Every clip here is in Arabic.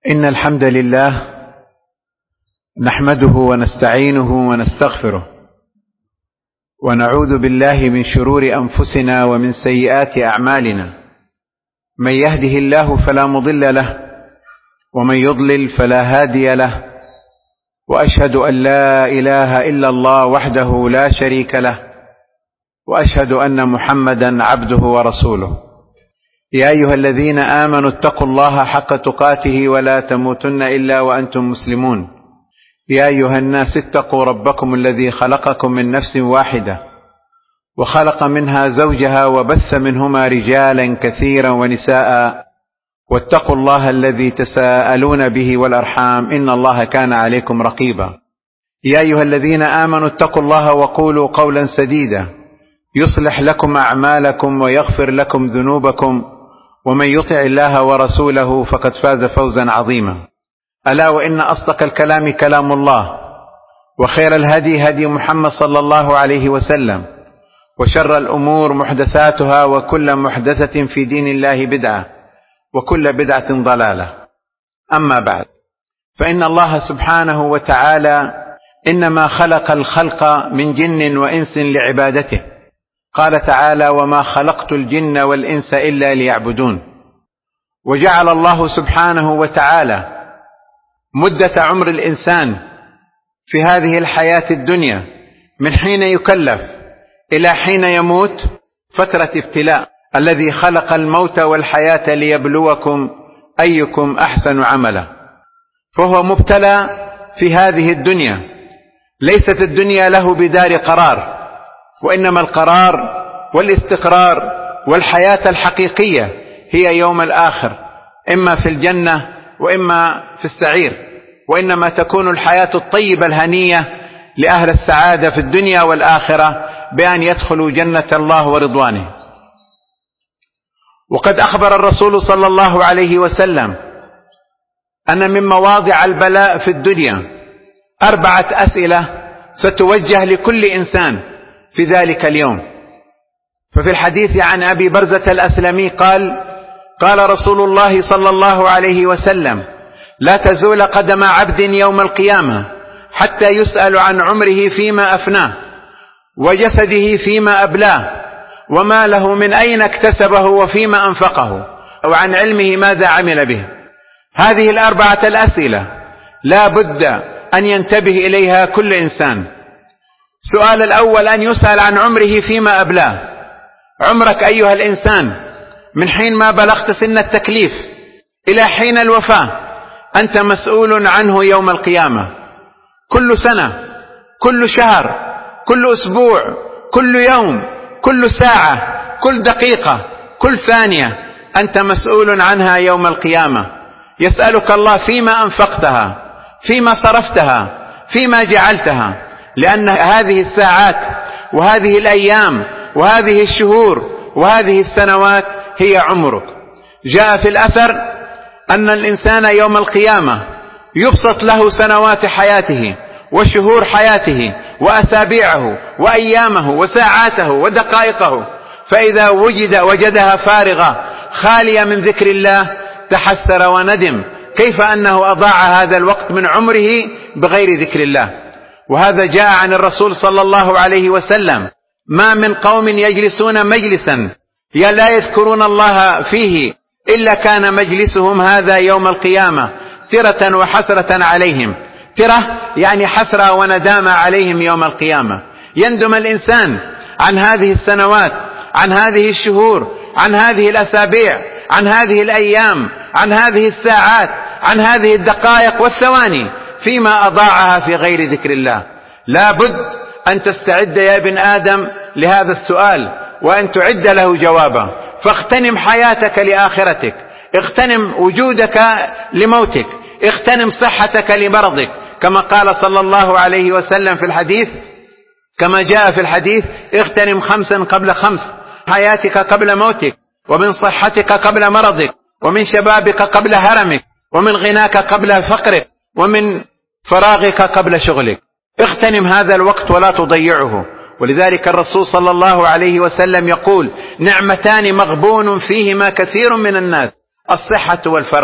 إن الحمد لله نحمده ونستعينه ونستغفره ونعوذ بالله من شرور أنفسنا ومن سيئات أعمالنا. من يهده الله فلا مضل له ومن يضلل فلا هادي له، وأشهد أن لا إله إلا الله وحده لا شريك له، وأشهد أن محمدا عبده ورسوله. يا أيها الذين آمنوا اتقوا الله حق تقاته ولا تموتن إلا وأنتم مسلمون. يا أيها الناس اتقوا ربكم الذي خلقكم من نفس واحدة وخلق منها زوجها وبث منهما رجالا كثيرا ونساء، واتقوا الله الذي تساءلون به والأرحام إن الله كان عليكم رقيبا. يا أيها الذين آمنوا اتقوا الله وقولوا قولا سديدا يصلح لكم أعمالكم ويغفر لكم ذنوبكم، ومن يطع الله ورسوله فقد فاز فوزا عظيما. ألا وإن أصدق الكلام كلام الله، وخير الهدي هدي محمد صلى الله عليه وسلم، وشر الأمور محدثاتها، وكل محدثة في دين الله بدعة، وكل بدعة ضلالة. أما بعد، فإن الله سبحانه وتعالى إنما خلق الخلق من جن وإنس لعبادته. قال تعالى: وما خلقت الجن والإنس إلا ليعبدون. وجعل الله سبحانه وتعالى مدة عمر الإنسان في هذه الحياة الدنيا من حين يكلف إلى حين يموت فترة ابتلاء، الذي خلق الموت والحياة ليبلوكم أيكم أحسن عملا. فهو مبتلى في هذه الدنيا. ليست الدنيا له بدار قرار، وإنما القرار والاستقرار والحياة الحقيقية هي يوم الآخر، إما في الجنة وإما في السعير. وإنما تكون الحياة الطيبة الهنية لأهل السعادة في الدنيا والآخرة بأن يدخلوا جنة الله ورضوانه. وقد أخبر الرسول صلى الله عليه وسلم أن من مواضع البلاء في الدنيا 4 أسئلة ستوجه لكل إنسان في ذلك اليوم. ففي الحديث عن أبي برزة الأسلمي قال: قال رسول الله صلى الله عليه وسلم: لا تزول قدم عبد يوم القيامة حتى يسأل عن عمره فيما أفناه، وجسده فيما أبلاه، وما له من أين اكتسبه وفيما أنفقه، وعن علمه ماذا عمل به. هذه 4 الأسئلة لا بد أن ينتبه إليها كل إنسان. السؤال الأول أن يسأل عن عمره فيما أبلاه. عمرك أيها الإنسان من حين ما بلغت سن التكليف إلى حين الوفاة أنت مسؤول عنه يوم القيامة. كل سنة، كل شهر، كل أسبوع، كل يوم، كل ساعة، كل دقيقة، كل ثانية أنت مسؤول عنها يوم القيامة. يسألك الله فيما أنفقتها، فيما صرفتها، فيما جعلتها، لأن هذه الساعات وهذه الأيام وهذه الشهور وهذه السنوات هي عمرك. جاء في الأثر أن الإنسان يوم القيامة يبسط له سنوات حياته وشهور حياته وأسابيعه وأيامه وساعاته ودقائقه، فإذا وجدها فارغة خالية من ذكر الله تحسر وندم كيف أنه أضاع هذا الوقت من عمره بغير ذكر الله. وهذا جاء عن الرسول صلى الله عليه وسلم: ما من قوم يجلسون مجلسا لا يذكرون الله فيه إلا كان مجلسهم هذا يوم القيامة ترة وحسرة عليهم. ترة يعني حسرة وندامة عليهم يوم القيامة. يندم الإنسان عن هذه السنوات، عن هذه الشهور، عن هذه الأسابيع، عن هذه الأيام، عن هذه الساعات، عن هذه الدقائق والثواني فيما أضاعها في غير ذكر الله. لا بد أن تستعد يا ابن آدم لهذا السؤال وأن تعد له جوابا. فاغتنم حياتك لآخرتك، اغتنم وجودك لموتك، اغتنم صحتك لمرضك، كما قال صلى الله عليه وسلم في الحديث، كما جاء في الحديث: اغتنم 5 قبل 5، حياتك قبل موتك، ومن صحتك قبل مرضك، ومن شبابك قبل هرمك، ومن غناك قبل فقرك، ومن فراغك قبل شغلك. اغتنم هذا الوقت ولا تضيعه. ولذلك الرسول صلى الله عليه وسلم يقول: نعمتان مغبون فيهما كثير من الناس، الصحة والفراغ.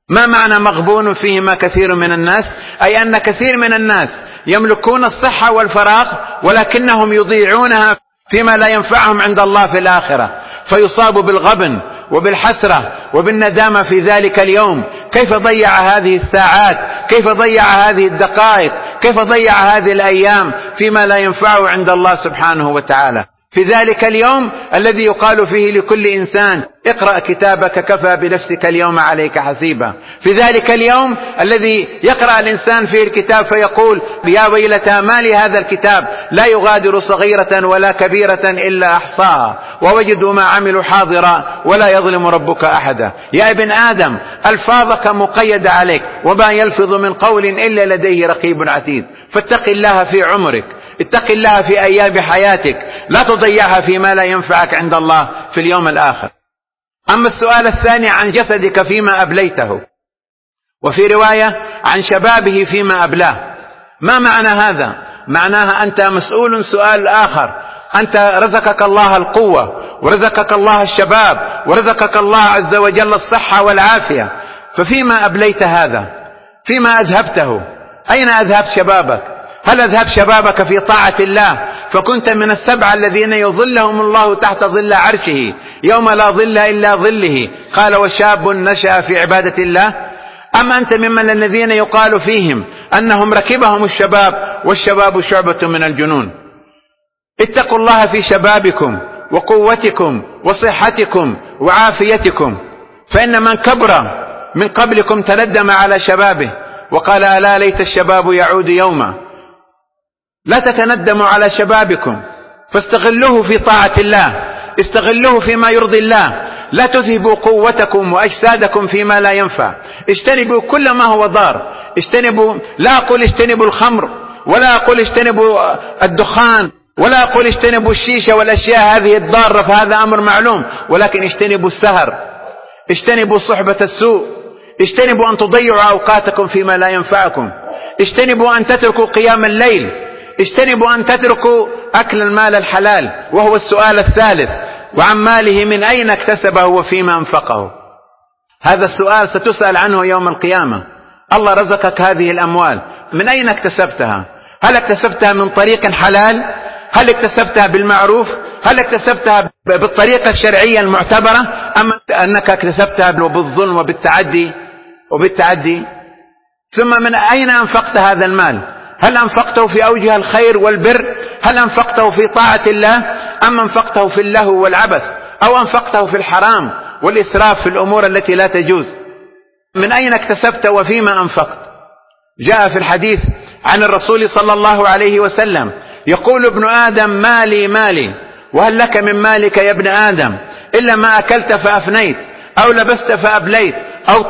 ما معنى مغبون فيهما كثير من الناس؟ أي أن كثير من الناس يملكون الصحة والفراغ ولكنهم يضيعونها فيما لا ينفعهم عند الله في الآخرة، فيصاب بالغبن وبالحسرة وبالندامة في ذلك اليوم. كيف ضيع هذه الساعات؟ كيف ضيع هذه الدقائق؟ كيف ضيع هذه الأيام فيما لا ينفعه عند الله سبحانه وتعالى؟ في ذلك اليوم الذي يقال فيه لكل إنسان اقرأ كتابك كفى بنفسك اليوم عليك حسيبا. في ذلك اليوم الذي يقرأ الإنسان فيه الكتاب فيقول يا ويلتى ما لي هذا الكتاب لا يغادر صغيرة ولا كبيرة إلا أحصاها ووجدوا ما عملوا حاضرا ولا يظلم ربك أحدا. يا ابن آدم ألفاظك مقيدة عليك وما يلفظ من قول إلا لديه رقيب عتيد. فاتق الله في عمرك، اتق الله في أيام حياتك، لا تضيعها فيما لا ينفعك عند الله في اليوم الآخر. أما السؤال الثاني عن جسدك فيما أبليته، وفي رواية عن شبابه فيما أبلاه. ما معنى هذا؟ معناها أنت مسؤول سؤال آخر. أنت رزقك الله القوة ورزقك الله الشباب ورزقك الله عز وجل الصحة والعافية، ففيما أبليت هذا؟ فيما أذهبته؟ أين أذهب شبابك؟ هل أذهب شبابك في طاعة الله فكنت من السبعة الذين يظلهم الله تحت ظل عرشه يوم لا ظل إلا ظله، قال وشاب نشأ في عبادة الله؟ أم أنت ممن الذين يقال فيهم أنهم ركبهم الشباب والشباب شعبة من الجنون؟ اتقوا الله في شبابكم وقوتكم وصحتكم وعافيتكم، فإن من كبر من قبلكم تندم على شبابه وقال ألا ليت الشباب يعود يوما. لا تتندموا على شبابكم، فاستغلوه في طاعة الله، استغلوه فيما يرضي الله. لا تذهبوا قوتكم وأجسادكم فيما لا ينفع. اجتنبوا كل ما هو ضار. اجتنبوا، لا أقول اجتنبوا الخمر ولا أقول اجتنبوا الدخان ولا أقول اجتنبوا الشيشة والأشياء هذه الضارة، فهذا أمر معلوم، ولكن اجتنبوا السهر، اجتنبوا صحبة السوء، اجتنبوا أن تضيعوا أوقاتكم فيما لا ينفعكم، اجتنبوا أن تتركوا قيام الليل، اجتنبوا أن تتركوا أكل المال الحلال. وهو السؤال الثالث وعن ماله من أين اكتسبه وفيما أنفقه. هذا السؤال ستسأل عنه يوم القيامة. الله رزقك هذه الأموال، من أين اكتسبتها؟ هل اكتسبتها من طريق حلال؟ هل اكتسبتها بالمعروف؟ هل اكتسبتها بالطريقة الشرعية المعتبرة؟ أم أنك اكتسبتها بالظلم وبالتعدي؟ ثم من أين أنفقت هذا المال؟ هل أنفقته في أوجه الخير والبر؟ هل أنفقته في طاعة الله؟ أم أنفقته في اللهو والعبث؟ أو أنفقته في الحرام والإسراف في الأمور التي لا تجوز؟ من أين اكتسبت وفيما أنفقت؟ جاء في الحديث عن الرسول صلى الله عليه وسلم يقول ابن آدم مالي مالي، وهل لك من مالك يا ابن آدم إلا ما أكلت فأفنيت أو لبست فأبليت أو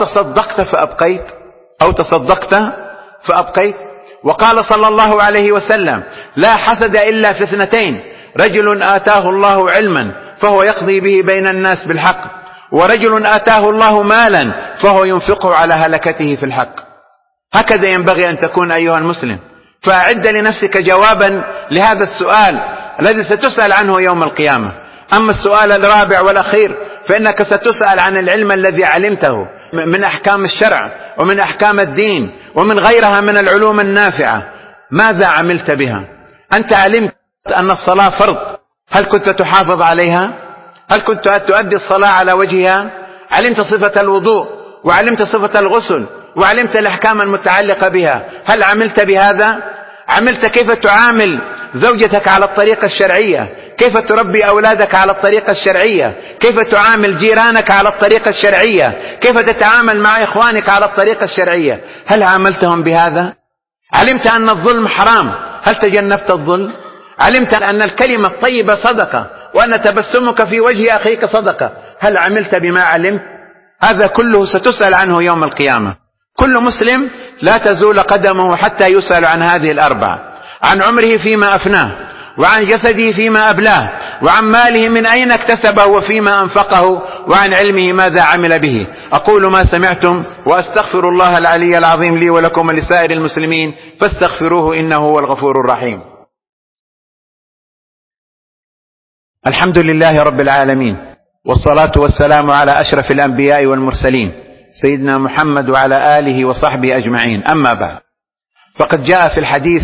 تصدقت فأبقيت. وقال صلى الله عليه وسلم لا حسد إلا في اثنتين: رجل آتاه الله علما فهو يقضي به بين الناس بالحق، ورجل آتاه الله مالا فهو ينفقه على هلكته في الحق. هكذا ينبغي أن تكون أيها المسلم. فأعد لنفسك جوابا لهذا السؤال الذي ستسأل عنه يوم القيامة. أما السؤال الرابع والأخير فإنك ستسأل عن العلم الذي علمته من أحكام الشرع ومن أحكام الدين ومن غيرها من العلوم النافعة. ماذا عملت بها؟ أنت علمت أن الصلاة فرض، هل كنت تحافظ عليها؟ هل كنت تؤدي الصلاة على وجهها؟ علمت صفة الوضوء وعلمت صفة الغسل وعلمت الأحكام المتعلقة بها، هل عملت بهذا؟ عملت كيف تعامل زوجتك على الطريقة الشرعية؟ كيف تربي أولادك على الطريقة الشرعية؟ كيف تعامل جيرانك على الطريقة الشرعية؟ كيف تتعامل مع إخوانك على الطريقة الشرعية؟ هل عاملتهم بهذا؟ علمت أن الظلم حرام، هل تجنبت الظلم؟ علمت أن الكلمة الطيبة صدقة وأن تبسمك في وجه أخيك صدقة، هل عملت بما علمت؟ هذا كله ستسأل عنه يوم القيامة. كل مسلم لا تزول قدمه حتى يسأل عن هذه الأربعة: عن عمره فيما أفناه، وعن جسده فيما أبلاه، وعن ماله من أين اكتسبه وفيما أنفقه، وعن علمه ماذا عمل به. أقول ما سمعتم وأستغفر الله العلي العظيم لي ولكم ولسائر المسلمين فاستغفروه إنه هو الغفور الرحيم. الحمد لله رب العالمين، والصلاة والسلام على أشرف الأنبياء والمرسلين سيدنا محمد وعلى آله وصحبه أجمعين. أما بعد، فقد جاء في الحديث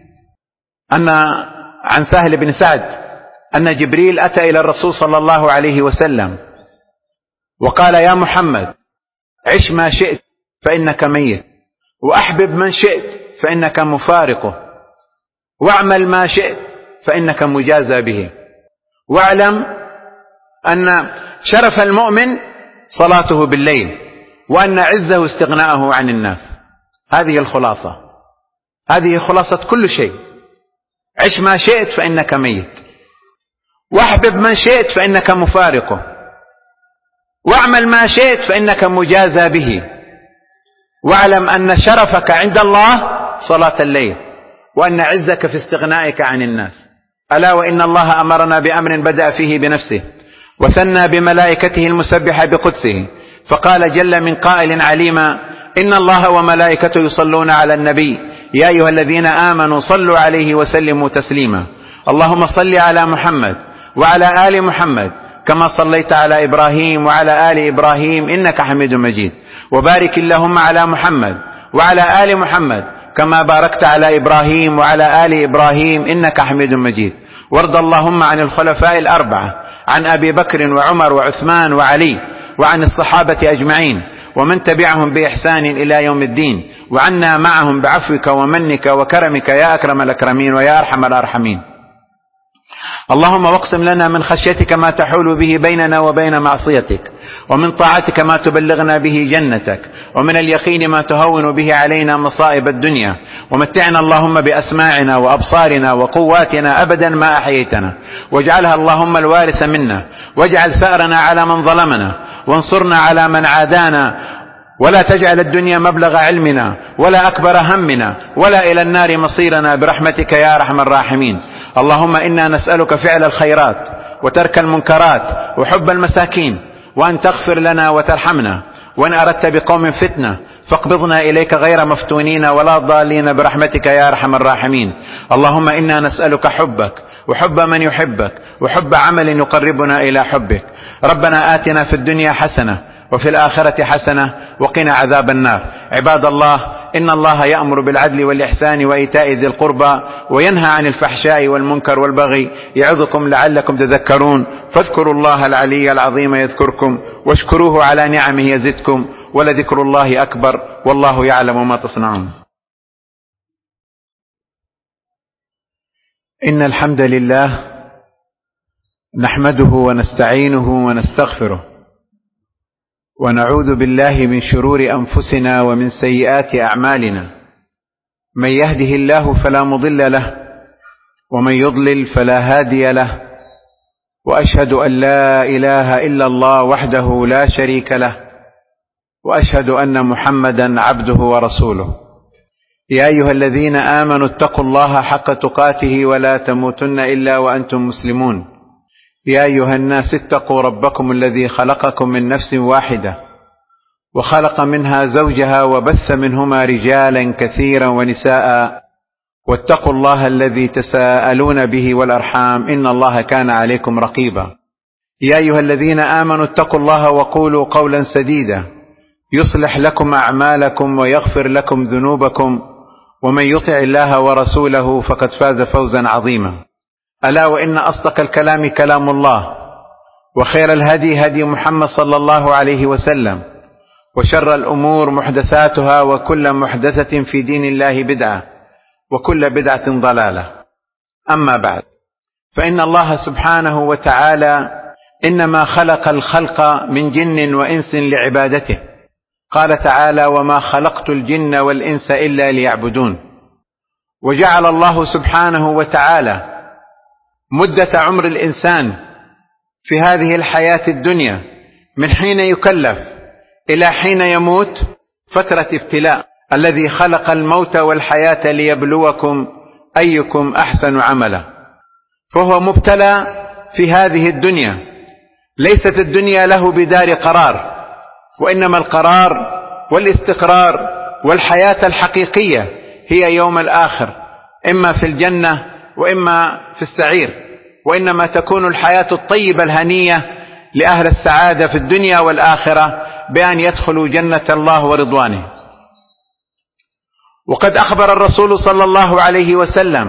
عن سهل بن سعد أن جبريل أتى إلى الرسول صلى الله عليه وسلم وقال: يا محمد، عش ما شئت فإنك ميت، وأحبب من شئت فإنك مفارقه، واعمل ما شئت فإنك مجازى به، واعلم أن شرف المؤمن صلاته بالليل، وأن عزه استغناءه عن الناس. هذه الخلاصة، هذه خلاصة كل شيء. عش ما شئت فإنك ميت، واحبب من شئت فإنك مفارقه، واعمل ما شئت فإنك مجازى به، واعلم أن شرفك عند الله صلاة الليل، وأن عزك في استغنائك عن الناس. ألا وإن الله أمرنا بأمر بدأ فيه بنفسه وثنى بملائكته المسبحة بقدسه، فقال جل من قائل عليما: إن الله وملائكته يصلون على النبي يا أيها الذين آمنوا صلوا عليه وسلموا تسليما. اللهم صل على محمد وعلى آل محمد كما صليت على إبراهيم وعلى آل إبراهيم إنك حميد مجيد، وبارك اللهم على محمد وعلى آل محمد كما باركت على إبراهيم وعلى آل إبراهيم إنك حميد مجيد. وارض اللهم عن الخلفاء الأربعة، عن أبي بكر وعمر وعثمان وعلي، وعن الصحابة أجمعين ومن تبعهم بإحسان إلى يوم الدين، وعنا معهم بعفوك ومنك وكرمك يا أكرم الأكرمين ويا أرحم الراحمين. اللهم واقسم لنا من خشيتك ما تحول به بيننا وبين معصيتك، ومن طاعتك ما تبلغنا به جنتك، ومن اليقين ما تهون به علينا مصائب الدنيا، ومتعنا اللهم بأسماعنا وأبصارنا وقواتنا أبدا ما أحييتنا، واجعلها اللهم الوارث منا، واجعل ثأرنا على من ظلمنا، وانصرنا على من عادانا، ولا تجعل الدنيا مبلغ علمنا ولا أكبر همنا ولا إلى النار مصيرنا، برحمتك يا أرحم الراحمين. اللهم إنا نسألك فعل الخيرات وترك المنكرات وحب المساكين، وأن تغفر لنا وترحمنا، وإن أردت بقوم فتنة فاقبضنا إليك غير مفتونين ولا ضالين، برحمتك يا أرحم الراحمين. اللهم إنا نسألك حبك وحب من يحبك وحب عمل يقربنا إلى حبك. ربنا آتنا في الدنيا حسنة وفي الآخرة حسنة وقنا عذاب النار. عباد الله، إن الله يأمر بالعدل والإحسان وإيتاء ذي القربى وينهى عن الفحشاء والمنكر والبغي، يعظكم لعلكم تذكرون. فاذكروا الله العلي العظيم يذكركم، واشكروه على نعمه يزدكم، ولذكر الله أكبر، والله يعلم ما تصنعون. إن الحمد لله نحمده ونستعينه ونستغفره، ونعوذ بالله من شرور أنفسنا ومن سيئات أعمالنا. من يهده الله فلا مضل له، ومن يضلل فلا هادي له، وأشهد أن لا إله إلا الله وحده لا شريك له، وأشهد أن محمدا عبده ورسوله. يا أيها الذين آمنوا اتقوا الله حق تقاته ولا تموتن إلا وأنتم مسلمون. يا أيها الناس اتقوا ربكم الذي خلقكم من نفس واحدة، وخلق منها زوجها، وبث منهما رجالا كثيرا ونساء، واتقوا الله الذي تساءلون به والأرحام إن الله كان عليكم رقيبا. يا أيها الذين آمنوا اتقوا الله وقولوا قولا سديدا يصلح لكم أعمالكم ويغفر لكم ذنوبكم، ومن يطع الله ورسوله فقد فاز فوزا عظيما. ألا وإن أصدق الكلام كلام الله، وخير الهدي هدي محمد صلى الله عليه وسلم، وشر الأمور محدثاتها، وكل محدثة في دين الله بدعة، وكل بدعة ضلالة. أما بعد، فإن الله سبحانه وتعالى إنما خلق الخلق من جن وإنس لعبادته. قال تعالى: وما خلقت الجن والإنس إلا ليعبدون. وجعل الله سبحانه وتعالى مدة عمر الإنسان في هذه الحياة الدنيا من حين يكلف إلى حين يموت فترة ابتلاء، الذي خلق الموت والحياة ليبلوكم أيكم أحسن عملا. فهو مبتلى في هذه الدنيا. ليست الدنيا له بدار قرار، وإنما القرار والاستقرار والحياة الحقيقية هي يوم الآخر، إما في الجنة وإما في السعير. وإنما تكون الحياة الطيبة الهنية لأهل السعادة في الدنيا والآخرة بأن يدخلوا جنة الله ورضوانه. وقد أخبر الرسول صلى الله عليه وسلم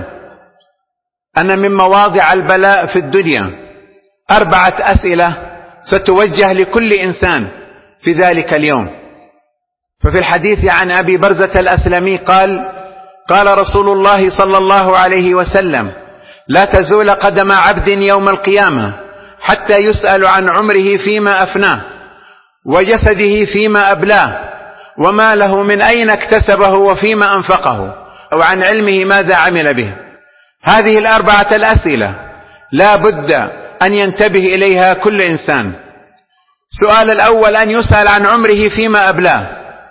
أن من مواضع البلاء في الدنيا 4 أسئلة ستوجه لكل إنسان في ذلك اليوم. ففي الحديث عن أبي برزة الأسلمي قال رسول الله صلى الله عليه وسلم: لا تزول قدم عبد يوم القيامة حتى يسأل عن عمره فيما أفناه، وجسده فيما أبلاه، وماله من أين اكتسبه وفيما أنفقه، وعن علمه ماذا عمل به. هذه 4 الأسئلة لا بد أن ينتبه إليها كل إنسان. السؤال الأول أن يسأل عن عمره فيما أبلاه.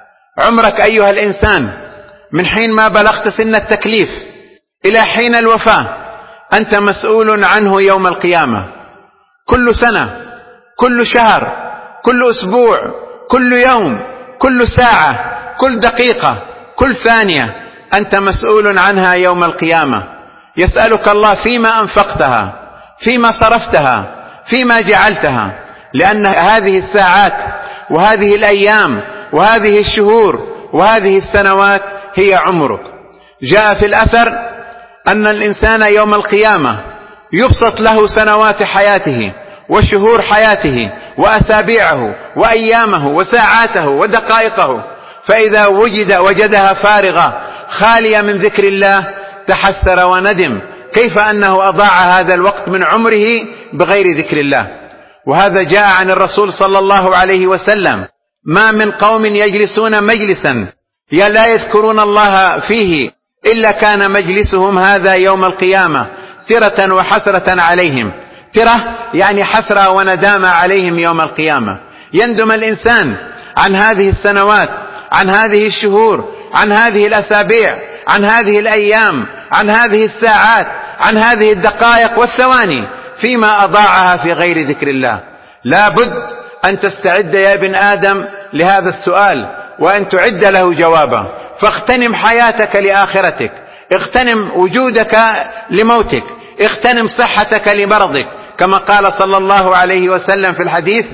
عمرك أيها الإنسان من حين ما بلغت سن التكليف إلى حين الوفاة أنت مسؤول عنه يوم القيامة. كل سنة، كل شهر، كل أسبوع، كل يوم، كل ساعة، كل دقيقة، كل ثانية أنت مسؤول عنها يوم القيامة. يسألك الله فيما أنفقتها، فيما صرفتها، فيما جعلتها، لأن هذه الساعات وهذه الأيام وهذه الشهور وهذه السنوات هي عمرك. جاء في الأثر أن الإنسان يوم القيامة يبسط له سنوات حياته وشهور حياته وأسابيعه وأيامه وساعاته ودقائقه، فإذا وجدها فارغة خالية من ذكر الله تحسر وندم كيف أنه أضاع هذا الوقت من عمره بغير ذكر الله. وهذا جاء عن الرسول صلى الله عليه وسلم: ما من قوم يجلسون مجلسا لا يذكرون الله فيه إلا كان مجلسهم هذا يوم القيامة ترة وحسرة عليهم. ترة يعني حسرة وندامة عليهم يوم القيامة. يندم الإنسان عن هذه السنوات، عن هذه الشهور، عن هذه الأسابيع، عن هذه الأيام، عن هذه الساعات، عن هذه الدقائق والثواني فيما أضاعها في غير ذكر الله. لا بد أن تستعد يا ابن آدم لهذا السؤال وأن تعد له جوابا. فاغتنم حياتك لآخرتك، اغتنم وجودك لموتك، اغتنم صحتك لمرضك، كما قال صلى الله عليه وسلم في الحديث،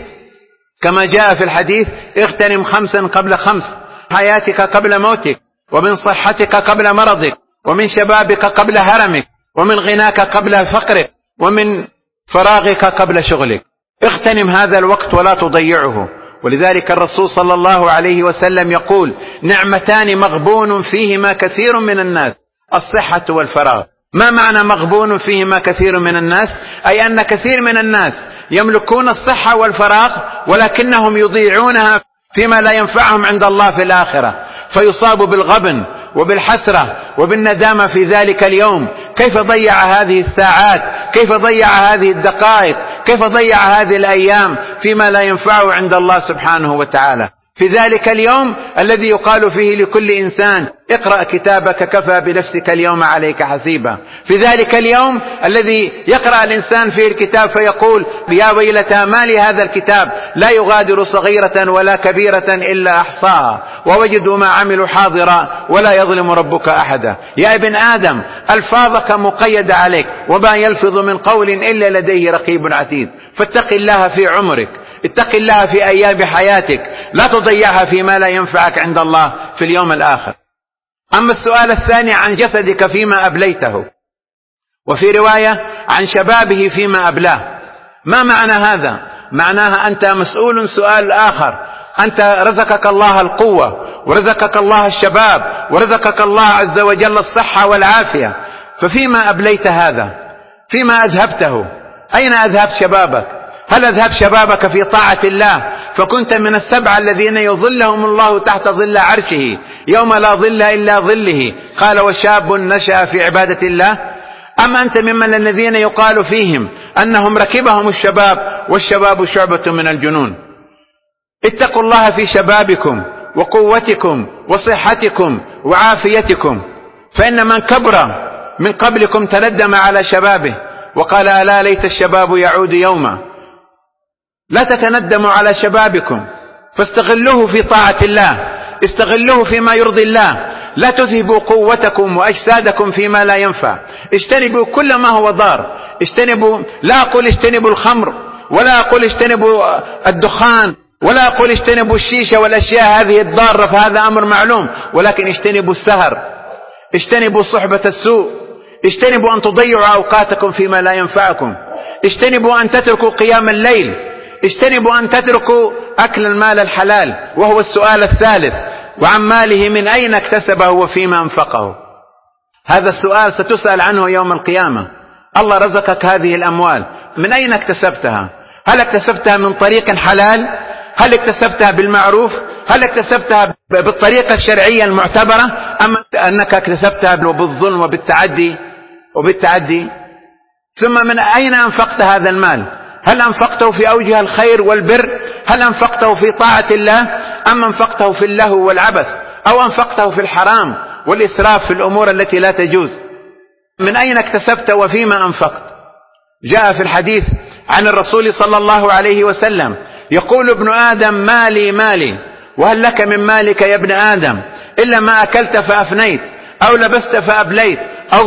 كما جاء في الحديث: اغتنم 5 قبل 5، حياتك قبل موتك، ومن صحتك قبل مرضك، ومن شبابك قبل هرمك، ومن غناك قبل فقرك، ومن فراغك قبل شغلك. اغتنم هذا الوقت ولا تضيعه. ولذلك الرسول صلى الله عليه وسلم يقول: نعمتان مغبون فيهما كثير من الناس، الصحة والفراغ. ما معنى مغبون فيهما كثير من الناس؟ أي أن كثير من الناس يملكون الصحة والفراغ ولكنهم يضيعونها فيما لا ينفعهم عند الله في الآخرة، فيصابوا بالغبن وبالحسرة وبالندامة في ذلك اليوم. كيف ضيع هذه الساعات، كيف ضيع هذه الدقائق، كيف ضيع هذه الأيام فيما لا ينفعه عند الله سبحانه وتعالى. في ذلك اليوم الذي يقال فيه لكل إنسان: اقرأ كتابك كفى بنفسك اليوم عليك حسيبا. في ذلك اليوم الذي يقرأ الإنسان فيه الكتاب فيقول: يا ويلتى ما لي هذا الكتاب لا يغادر صغيرة ولا كبيرة إلا أحصاها ووجدوا ما عملوا حاضرا ولا يظلم ربك أحدا. يا ابن آدم ألفاظك مقيدة عليك، وما يلفظ من قول إلا لديه رقيب عتيد. فاتق الله في عمرك، اتق الله في أيام حياتك، لا تضيعها فيما لا ينفعك عند الله في اليوم الآخر. أما السؤال الثاني عن جسدك فيما أبليته، وفي رواية عن شبابه فيما أبلاه. ما معنى هذا؟ معناها أنت مسؤول سؤال آخر. أنت رزقك الله القوة، ورزقك الله الشباب، ورزقك الله عز وجل الصحة والعافية، ففيما أبليت هذا؟ فيما أذهبته؟ أين أذهب شبابك؟ هل أذهب شبابك في طاعة الله فكنت من 7 الذين يظلهم الله تحت ظل عرشه يوم لا ظل إلا ظله، قال: وشاب نشأ في عبادة الله؟ أم أنت ممن الذين يقال فيهم أنهم ركبهم الشباب والشباب شعبة من الجنون؟ اتقوا الله في شبابكم وقوتكم وصحتكم وعافيتكم، فإن من كبر من قبلكم تندم على شبابه وقال: ألا ليت الشباب يعود يوما. لا تتندموا على شبابكم، فاستغلوه في طاعة الله، استغلوه فيما يرضي الله. لا تذهبوا قوتكم وأجسادكم فيما لا ينفع. اجتنبوا كل ما هو ضار. اجتنبوا، لا أقول اجتنبوا الخمر، ولا أقول اجتنبوا الدخان، ولا أقول اجتنبوا الشيشة والأشياء هذه الضارة، فهذا أمر معلوم، ولكن اجتنبوا السهر، اجتنبوا صحبة السوء، اجتنبوا أن تضيعوا أوقاتكم فيما لا ينفعكم، اجتنبوا أن تتركوا قيام الليل، اجتنبوا أن تتركوا أكل المال الحلال. وهو السؤال الثالث: وعن ماله من أين اكتسبه وفيما أنفقه؟ هذا السؤال ستسأل عنه يوم القيامة. الله رزقك هذه الأموال، من أين اكتسبتها؟ هل اكتسبتها من طريق حلال؟ هل اكتسبتها بالمعروف؟ هل اكتسبتها بالطريقة الشرعية المعتبرة؟ أم أنك اكتسبتها بالظلم وبالتعدي؟ ثم من أين أنفقت هذا المال؟ هل أنفقته في أوجه الخير والبر؟ هل أنفقته في طاعة الله؟ أم أنفقته في اللهو والعبث؟ أو أنفقته في الحرام والإسراف في الأمور التي لا تجوز؟ من أين اكتسبت وفيما أنفقت؟ جاء في الحديث عن الرسول صلى الله عليه وسلم يقول: ابن آدم مالي مالي، وهل لك من مالك يا ابن آدم إلا ما أكلت فأفنيت، أو لبست فأبليت، أو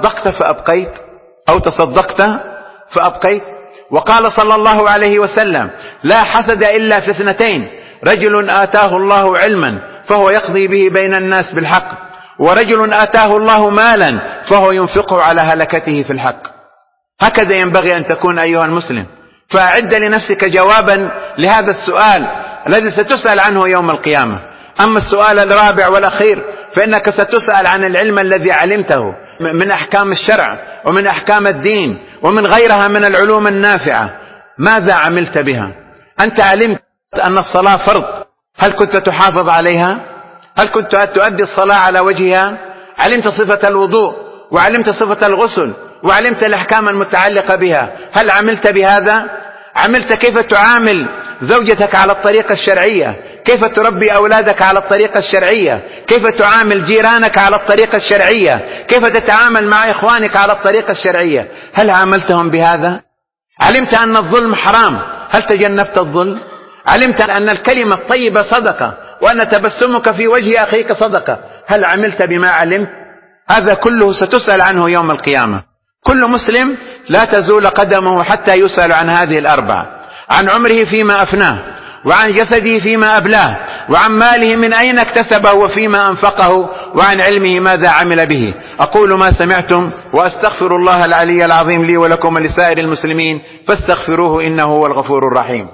تصدقت فأبقيت. وقال صلى الله عليه وسلم: لا حسد إلا في اثنتين: رجل آتاه الله علما فهو يقضي به بين الناس بالحق، ورجل آتاه الله مالا فهو ينفقه على هلكته في الحق. هكذا ينبغي أن تكون أيها المسلم. فأعد لنفسك جوابا لهذا السؤال الذي ستسأل عنه يوم القيامة. أما السؤال الرابع والأخير فإنك ستسأل عن العلم الذي علمته من أحكام الشرع ومن أحكام الدين ومن غيرها من العلوم النافعة. ماذا عملت بها؟ أنت علمت أن الصلاة فرض، هل كنت تحافظ عليها؟ هل كنت تؤدي الصلاة على وجهها؟ علمت صفة الوضوء، وعلمت صفة الغسل، وعلمت الأحكام المتعلقة بها، هل عملت بهذا؟ عملت كيف تعامل زوجتك على الطريقة الشرعية، كيف تربي أولادك على الطريقة الشرعية، كيف تعامل جيرانك على الطريقة الشرعية، كيف تتعامل مع إخوانك على الطريقة الشرعية، هل عاملتهم بهذا؟ علمت أن الظلم حرام، هل تجنبت الظلم؟ علمت أن الكلمة الطيبة صدقة، وأن تبسمك في وجه أخيك صدقة، هل عملت بما علمت؟ هذا كله ستسأل عنه يوم القيامة. كل مسلم لا تزول قدمه حتى يسأل عن هذه الأربعة: عن عمره فيما أفناه، وعن جسده فيما أبلاه، وعن ماله من أين اكتسبه وفيما أنفقه، وعن علمه ماذا عمل به. أقول ما سمعتم وأستغفر الله العلي العظيم لي ولكم ولسائر المسلمين فاستغفروه إنه هو الغفور الرحيم.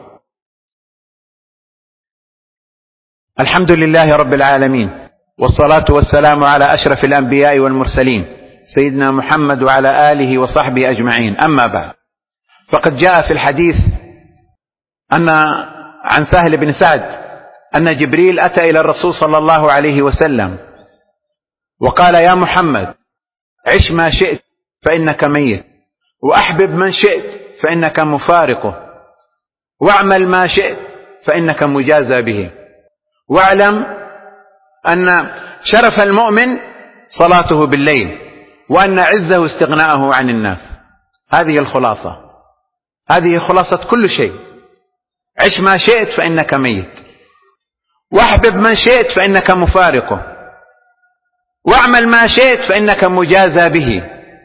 الحمد لله رب العالمين، والصلاة والسلام على أشرف الأنبياء والمرسلين سيدنا محمد وعلى آله وصحبه أجمعين. أما بعد، فقد جاء في الحديث عن سهل بن سعد أن جبريل أتى إلى الرسول صلى الله عليه وسلم وقال: يا محمد، عش ما شئت فإنك ميت، وأحبب من شئت فإنك مفارقه، واعمل ما شئت فإنك مجازى به، واعلم أن شرف المؤمن صلاته بالليل، وأن عزه استغناءه عن الناس. هذه الخلاصة، هذه خلاصة كل شيء. عش ما شئت فإنك ميت، واحبب من شئت فإنك مفارقه، واعمل ما شئت فإنك مجازى به،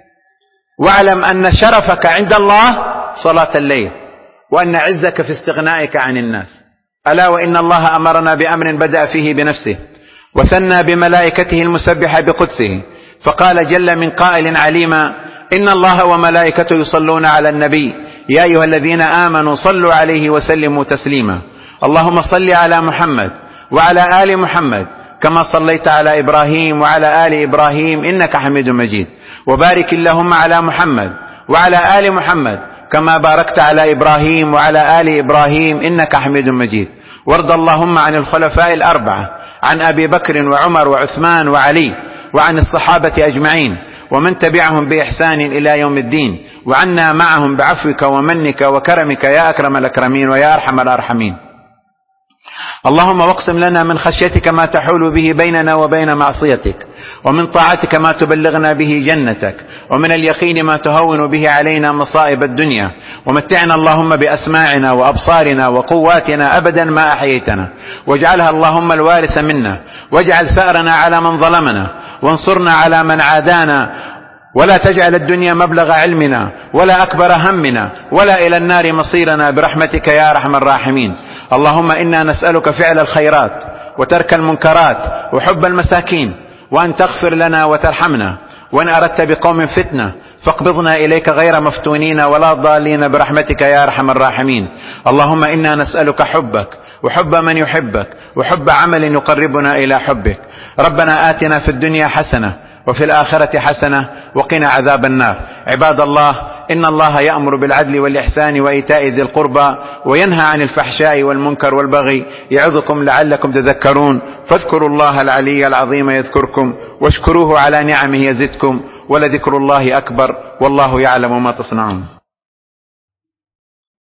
واعلم أن شرفك عند الله صلاة الليل، وأن عزك في استغنائك عن الناس. ألا وإن الله أمرنا بأمر بدأ فيه بنفسه وثنى بملائكته المسبحة بقدسه، فقال جل من قائل عليما: إن الله وملائكته يصلون على النبي يا أيها الذين آمنوا صلوا عليه وسلموا تسليما. اللهم صل على محمد وعلى آل محمد كما صليت على إبراهيم وعلى آل إبراهيم إنك حميد مجيد، وبارك اللهم على محمد وعلى آل محمد كما باركت على إبراهيم وعلى آل إبراهيم إنك حميد مجيد. وارض اللهم عن الخلفاء الأربعة، عن أبي بكر وعمر وعثمان وعلي، وعن الصحابة أجمعين ومن تبعهم بإحسان إلى يوم الدين، وعنا معهم بعفوك ومنك وكرمك يا أكرم الأكرمين ويا أرحم الراحمين. اللهم واقسم لنا من خشيتك ما تحول به بيننا وبين معصيتك، ومن طاعتك ما تبلغنا به جنتك، ومن اليقين ما تهون به علينا مصائب الدنيا، ومتعنا اللهم بأسماعنا وأبصارنا وقواتنا أبدا ما أحييتنا، واجعلها اللهم الوارث منا، واجعل ثأرنا على من ظلمنا، وانصرنا على من عادانا، ولا تجعل الدنيا مبلغ علمنا ولا أكبر همنا ولا إلى النار مصيرنا برحمتك يا أرحم الراحمين. اللهم إنا نسألك فعل الخيرات وترك المنكرات وحب المساكين، وأن تغفر لنا وترحمنا، وإن أردت بقوم فتنة فاقبضنا إليك غير مفتونين ولا ضالين برحمتك يا أرحم الراحمين. اللهم إنا نسألك حبك وحب من يحبك وحب عمل يقربنا إلى حبك. ربنا آتنا في الدنيا حسنة وفي الآخرة حسنة وقنا عذاب النار. عباد الله، إن الله يأمر بالعدل والإحسان وإيتاء ذي القربى وينهى عن الفحشاء والمنكر والبغي، يعظكم لعلكم تذكرون. فاذكروا الله العلي العظيم يذكركم، واشكروه على نعمه يزدكم، ولذكر الله أكبر، والله يعلم ما تصنعون.